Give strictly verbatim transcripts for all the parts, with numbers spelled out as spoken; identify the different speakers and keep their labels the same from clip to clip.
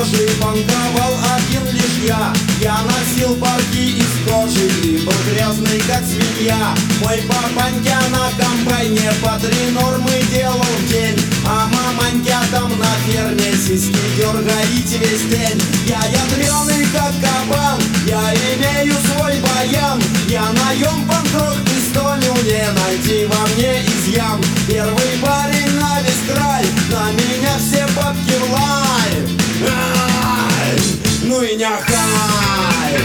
Speaker 1: кожи банковал один лишь я. Я носил парки из кожи и был грязный как свинья. Мой папанька на комбайне по три нормы делал в день, а маманька там на ферме сиськи дергаете весь день. Я ядреный как кабан, я имею свой баян. Я наем панк-рок пистолю, не найти во мне изъян. Первый парень на весь край, на меня все бабки в лай. Ай, ну и няхай.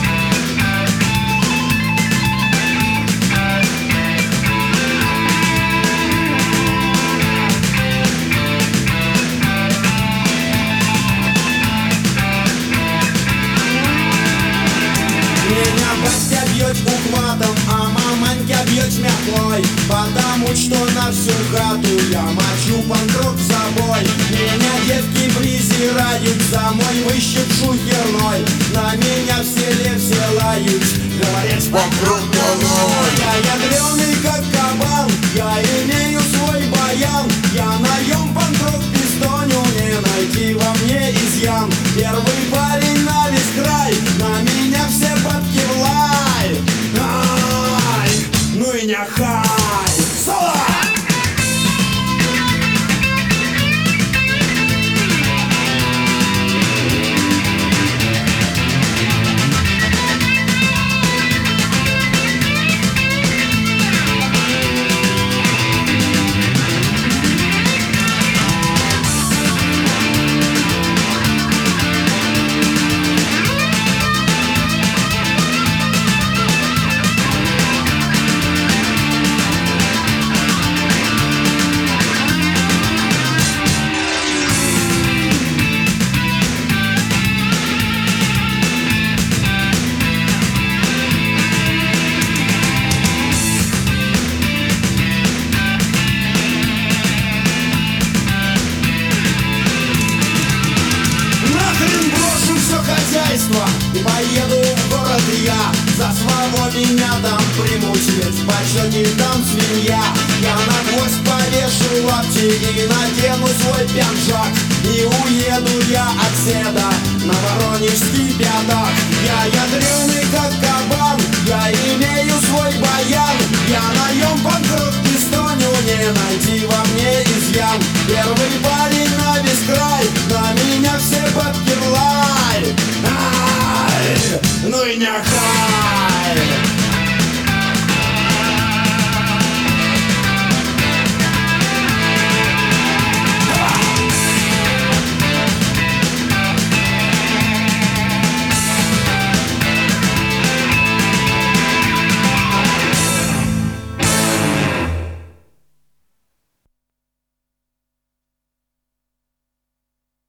Speaker 1: Меня батя бьет ухватом, а маманька бьет шмяклой, потому что на всю хату я мочу панк-рок с собой. Меня девки презирают, за мой выщет шухерной. На меня в селе все лают, говорят, панк-рок долой. Я ядреный как кабан, я имею свой баян. Я наем панк-рок пистоню, не найти во мне изъян. Первый парень на весь край, на меня все бабки в лай. Ай, ну и няхай. Соло! И поеду в город я, за свободу меня там примут, ведь в почете там свинья. Я на гвоздь повешу лапти и надену свой пиджак, и уеду я отседа на воронежский пятак. Я ядреный как кабан, я имею свой баян. Я наем панк-рок пистоню, не найти во мне изъян. Первый парень на весь край, на меня все бабки в лай. Ну и няхай.